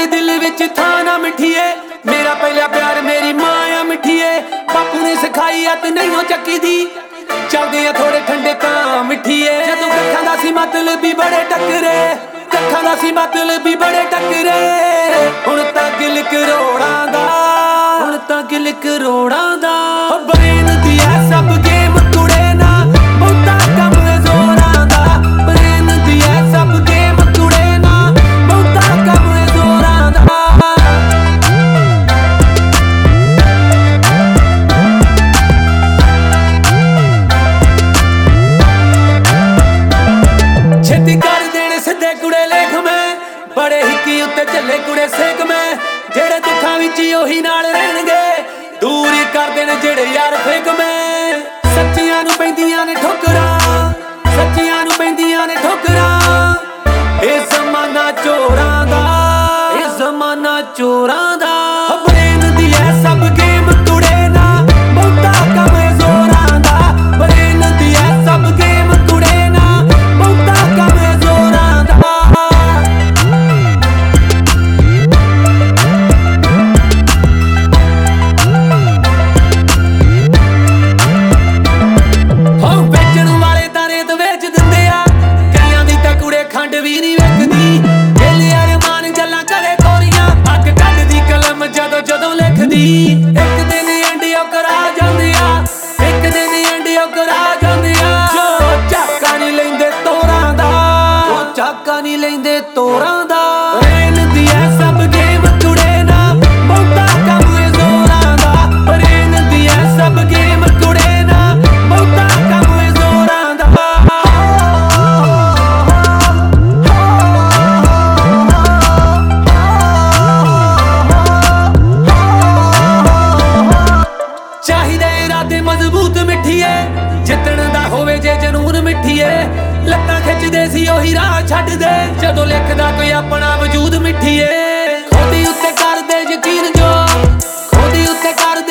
तेरे दिल विच था ना मिठिए, मेरा पहला प्यार मेरी माँ आ मिठिए। बापू ने सिखाई अत नहीं हो चक्की दी, चलदे आ थोड़े ठंडे तां मिठिए। जदों कखां दा सी मतलब भी बड़े टकरे, कखां दा सी मतलब भी बड़े टकरे। हुण तां गिल करोड़ां दा, हुण तां गिल करोड़ां दा। ब्रेन दी ऐ सब गेम कुड़े ना, बहुता कम जोरां दा। ब्रेन दी ऐ सब गेम कुड़े ना, बहुता कम जोरां दा। छेती कर देने सिद्धे कुड़े लेख मैं, बड़े हिक्की उत्ते झल्ले कुड़े सेक मैं। जेड़े दुखां विच ओही नाल रहणगे, दूर ही कर देने जेड़े यार फेक मैं। सच्चियां नूं पैंदियां ने ठोकरां, सच्चियां नूं पैंदियां ने ठोकरां। ए ज़माना चोरां दा, ए ज़माना चोरां दा। ब्रेन दी ऐ सब गेम कुड़े ना, बहुता कम जोरां दा। ब्रेन दी ऐ सब गेम कुड़े ना, बहुता कम जोरां दा। ਵੇਚਣ ਵਾਲੇ ਤਾਂ ਰੇਤ ਵੇਚ ਦਿੰਦੇ ਆ, ਕਈਆਂ ਦੀ ਤਾਂ ਕੁੜੇ ਖੰਡ ਵੀ ਨਹੀਂ ਵੇਖਦੀ। ਦਿਲ ਅਰਮਾਨ ਗੱਲਾਂ ਕਰੇ ਕੋਰੀਆਂ, ਅੱਗ ਕੱਢਦੀ ਕਲਮ ਜਦੋਂ ਜਦੋਂ ਲਿਖਦੀ। ਇੱਕ ਦਿਨ ਐਂਡਿਓ ਕਰਾ ਜਾਂਦੇ ਆ, ਇੱਕ ਦਿਨ ਐਂਡਿਓ ਕਰਾ ਜਾਂਦੇ ਆ। ਜੋ ਝਾਕਾ ਨਹੀਂ ਲੈਂਦੇ ਤੋਰਾਂ ਦਾ, ਜੋ ਝਾਕਾ ਨਹੀਂ ਲੈਂਦੇ ਤੋਰਾਂ ਦਾ। ਬ੍ਰੇਨ ਦੀ ਐ ਸਭ ਗੇਮ ਕੁੜੇ ਨਾ, ਬਹੁਤਾ ਕੰਮ ਏ ਜ਼ੋਰਾਂ ਦਾ। ਬ੍ਰੇਨ ਦੀ ਐ ਸਭ ਗੇਮ ਕੁੜੇ ਨਾ, ਬਹੁਤਾ ਕੰਮ ਏ ਜ਼ੋਰਾਂ ਦਾ। ਚਾਹੀਦੇ ਇਰਾਦੇ ਮਜ਼ਬੂਤ ਮਿੱਠੀਏ, ਜਿੱਤਣ ਦਾ ਹੋਵੇ ਜੇ ਜਨੂਨ ਮਿੱਠੀਏ। ਲੱਤਾਂ ਖਿੱਚਦੇ ਸੀ ਉਹੀ ਰਾਹ ਛੱਡਦੇ, ਜਦੋਂ ਲਿਖਦਾ ਕੋਈ ਆਪਣਾ ਵਜੂਦ ਮਿੱਠੀਏ। ਖੋਦੀ ਉੱਤੇ ਕਰਦੇ ਯਕੀਨ ਜੋ, ਖੋਦੀ ਉੱਤੇ ਕਰ